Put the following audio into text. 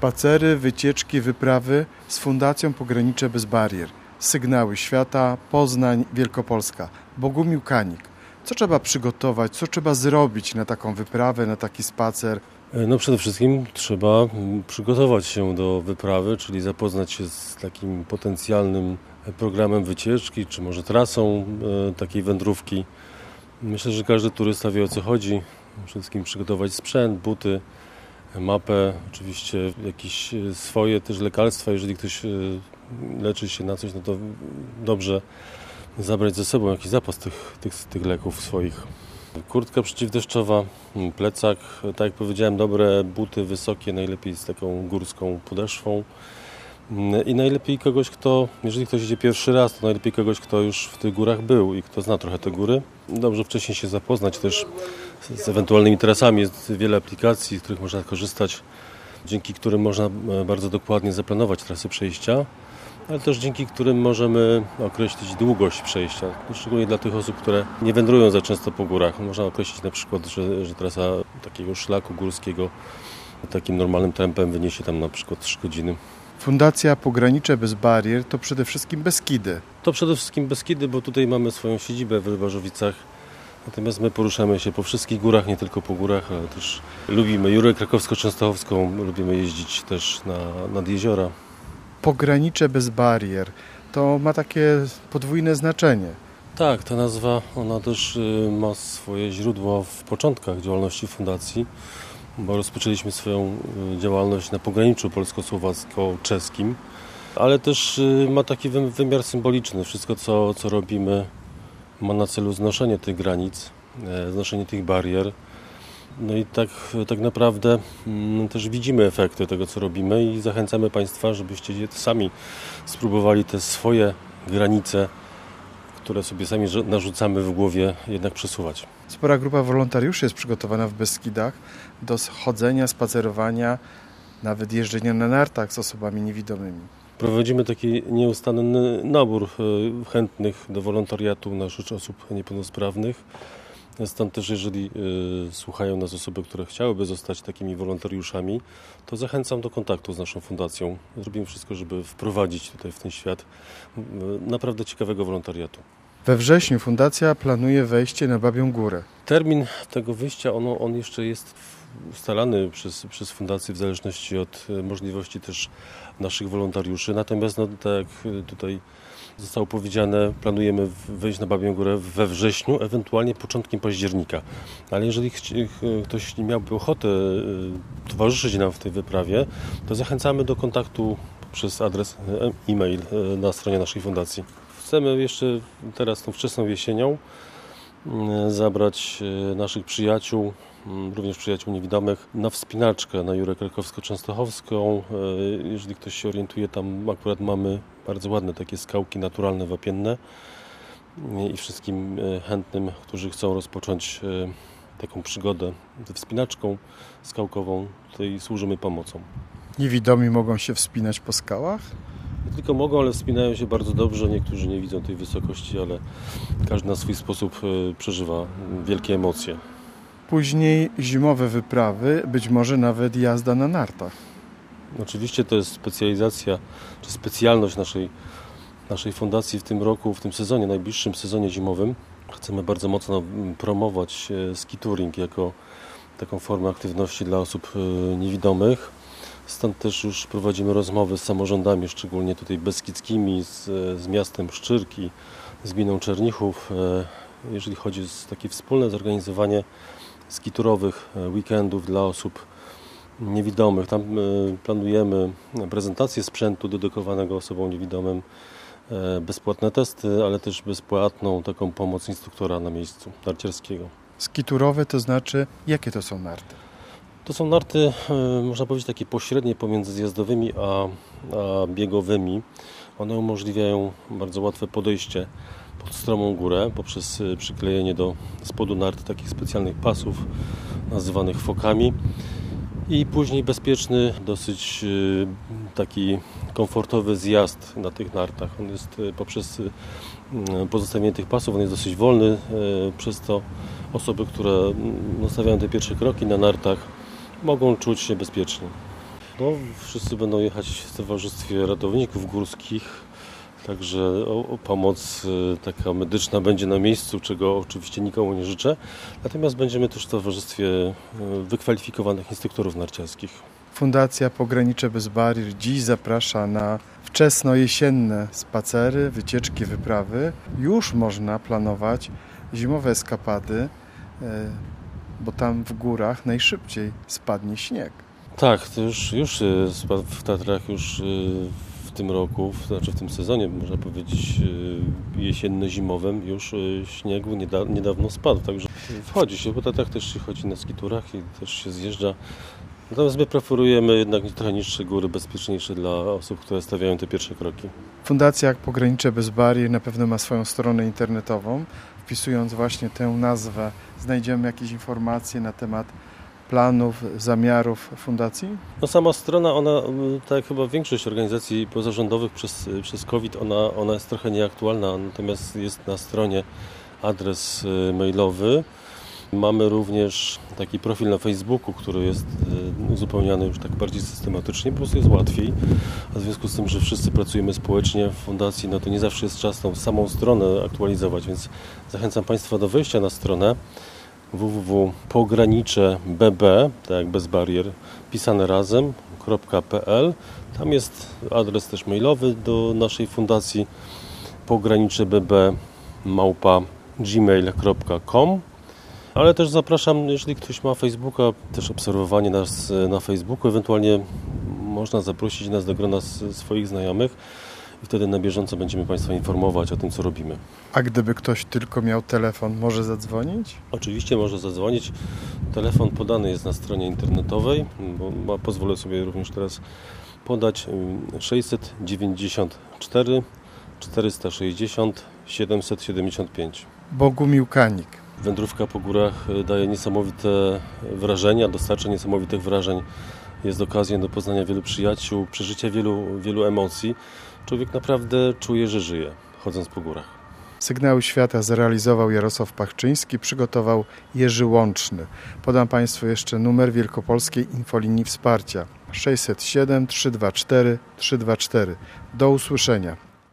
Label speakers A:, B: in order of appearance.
A: Spacery, wycieczki, wyprawy z Fundacją Pogranicze Bez Barier. Sygnały Świata, Poznań, Wielkopolska. Bogumił Kanik. Co trzeba przygotować, co trzeba zrobić na taką wyprawę, na taki spacer?
B: No przede wszystkim trzeba przygotować się do wyprawy, czyli zapoznać się z takim potencjalnym programem wycieczki, czy może trasą takiej wędrówki. Myślę, że każdy turysta wie, o co chodzi. Przede wszystkim przygotować sprzęt, buty, mapę, oczywiście jakieś swoje też lekarstwa. Jeżeli ktoś leczy się na coś, no to dobrze zabrać ze sobą jakiś zapas tych leków swoich. Kurtka przeciwdeszczowa, plecak, tak jak powiedziałem, dobre buty wysokie, najlepiej z taką górską podeszwą. I najlepiej kogoś, jeżeli ktoś idzie pierwszy raz, to najlepiej kogoś, kto już w tych górach był i kto zna trochę te góry. Dobrze wcześniej się zapoznać też z ewentualnymi trasami. Jest wiele aplikacji, z których można korzystać, dzięki którym można bardzo dokładnie zaplanować trasy przejścia, ale też dzięki którym możemy określić długość przejścia, szczególnie dla tych osób, które nie wędrują za często po górach. Można określić na przykład, że trasa takiego szlaku górskiego takim normalnym tempem wyniesie tam na przykład 3 godziny.
A: Fundacja Pogranicze Bez Barier to przede wszystkim Beskidy.
B: To przede wszystkim Beskidy, bo tutaj mamy swoją siedzibę w Rybarzowicach. Natomiast my poruszamy się po wszystkich górach, nie tylko po górach, ale też lubimy Jurę Krakowsko-Częstochowską, lubimy jeździć też nad jeziora.
A: Pogranicze Bez Barier to ma takie podwójne znaczenie.
B: Tak, ta nazwa, ona też ma swoje źródło w początkach działalności fundacji, bo rozpoczęliśmy swoją działalność na pograniczu polsko-słowacko-czeskim, ale też ma taki wymiar symboliczny. Wszystko, co robimy, ma na celu znoszenie tych granic, znoszenie tych barier. No i tak naprawdę też widzimy efekty tego, co robimy i zachęcamy Państwa, żebyście sami spróbowali te swoje granice, które sobie sami narzucamy w głowie, jednak przesuwać.
A: Spora grupa wolontariuszy jest przygotowana w Beskidach do chodzenia, spacerowania, nawet jeżdżenia na nartach z osobami niewidomymi.
B: Prowadzimy taki nieustanny nabór chętnych do wolontariatu na rzecz osób niepełnosprawnych. Stąd też, jeżeli słuchają nas osoby, które chciałyby zostać takimi wolontariuszami, to zachęcam do kontaktu z naszą fundacją. Zrobimy wszystko, żeby wprowadzić tutaj w ten świat naprawdę ciekawego wolontariatu.
A: We wrześniu fundacja planuje wejście na Babią Górę.
B: Termin tego wyjścia, on jeszcze jest ustalany przez fundację w zależności od możliwości też naszych wolontariuszy. Natomiast tak jak tutaj zostało powiedziane, planujemy wejść na Babią Górę we wrześniu, ewentualnie początkiem października. Ale jeżeli ktoś nie miałby ochotę towarzyszyć nam w tej wyprawie, to zachęcamy do kontaktu przez adres e-mail na stronie naszej fundacji. Chcemy jeszcze teraz tą wczesną jesienią zabrać naszych przyjaciół, również przyjaciół niewidomych, na wspinaczkę na Jurę Krakowsko-Częstochowską. Jeżeli ktoś się orientuje, tam akurat mamy bardzo ładne takie skałki naturalne, wapienne i wszystkim chętnym, którzy chcą rozpocząć taką przygodę ze wspinaczką skałkową, tutaj służymy pomocą.
A: Niewidomi mogą się wspinać po skałach?
B: Nie tylko mogą, ale wspinają się bardzo dobrze. Niektórzy nie widzą tej wysokości, ale każdy na swój sposób przeżywa wielkie emocje.
A: Później zimowe wyprawy, być może nawet jazda na nartach.
B: Oczywiście to jest specjalizacja, czy specjalność naszej fundacji w tym roku, w tym sezonie, najbliższym sezonie zimowym. Chcemy bardzo mocno promować ski touring jako taką formę aktywności dla osób niewidomych. Stąd też już prowadzimy rozmowy z samorządami, szczególnie tutaj beskidzkimi, z miastem Szczyrki, z gminą Czernichów. Jeżeli chodzi o takie wspólne zorganizowanie skiturowych weekendów dla osób niewidomych. Tam planujemy prezentację sprzętu dedykowanego osobom niewidomym, bezpłatne testy, ale też bezpłatną taką pomoc instruktora na miejscu narciarskiego.
A: Skiturowe to znaczy, jakie to są narty?
B: To są narty, można powiedzieć, takie pośrednie pomiędzy zjazdowymi a biegowymi. One umożliwiają bardzo łatwe podejście pod stromą górę poprzez przyklejenie do spodu nart takich specjalnych pasów nazywanych fokami i później bezpieczny, dosyć taki komfortowy zjazd na tych nartach. On jest poprzez pozostawienie tych pasów, on jest dosyć wolny, przez to osoby, które stawiają te pierwsze kroki na nartach, mogą czuć się bezpiecznie. No, wszyscy będą jechać w towarzystwie ratowników górskich, także o pomoc taka medyczna będzie na miejscu, czego oczywiście nikomu nie życzę. Natomiast będziemy też w towarzystwie wykwalifikowanych instruktorów narciarskich.
A: Fundacja Pogranicze bez barier dziś zaprasza na wczesno-jesienne spacery, wycieczki, wyprawy. Już można planować zimowe eskapady, bo tam w górach najszybciej spadnie śnieg.
B: Tak, to już spadł w Tatrach już w tym roku, znaczy w tym sezonie, można powiedzieć jesienno-zimowym, już śniegu niedawno spadł, także wchodzi się, bo w Tatrach też się chodzi na skiturach i też się zjeżdża. Natomiast my preferujemy jednak trochę niższe góry, bezpieczniejsze dla osób, które stawiają te pierwsze kroki.
A: Fundacja Pogranicze bez barier na pewno ma swoją stronę internetową. Wpisując właśnie tę nazwę, znajdziemy jakieś informacje na temat planów, zamiarów fundacji?
B: No sama strona, ona, tak jak chyba większość organizacji pozarządowych przez COVID, ona jest trochę nieaktualna, natomiast jest na stronie adres mailowy. Mamy również taki profil na Facebooku, który jest uzupełniany już tak bardziej systematycznie, po prostu jest łatwiej. A w związku z tym, że wszyscy pracujemy społecznie w fundacji, no to nie zawsze jest czas tą samą stronę aktualizować, więc zachęcam Państwa do wejścia na stronę www.pogranicze.bb, tak jak bez barier, pisane razem.pl. Tam jest adres też mailowy do naszej fundacji pograniczebb@gmail.com. Ale też zapraszam, jeżeli ktoś ma Facebooka, też obserwowanie nas na Facebooku, ewentualnie można zaprosić nas do grona swoich znajomych i wtedy na bieżąco będziemy Państwa informować o tym, co robimy.
A: A gdyby ktoś tylko miał telefon, może zadzwonić?
B: Oczywiście może zadzwonić. Telefon podany jest na stronie internetowej, bo pozwolę sobie również teraz podać 694 460 775.
A: Bogumił Kanik.
B: Wędrówka po górach daje niesamowite wrażenia, dostarcza niesamowitych wrażeń. Jest okazją do poznania wielu przyjaciół, przeżycia wielu emocji. Człowiek naprawdę czuje, że żyje, chodząc po górach.
A: Sygnały świata zrealizował Jarosław Pachczyński, przygotował Jerzy Łączny. Podam Państwu jeszcze numer Wielkopolskiej Infolinii Wsparcia 607 324 324. Do usłyszenia.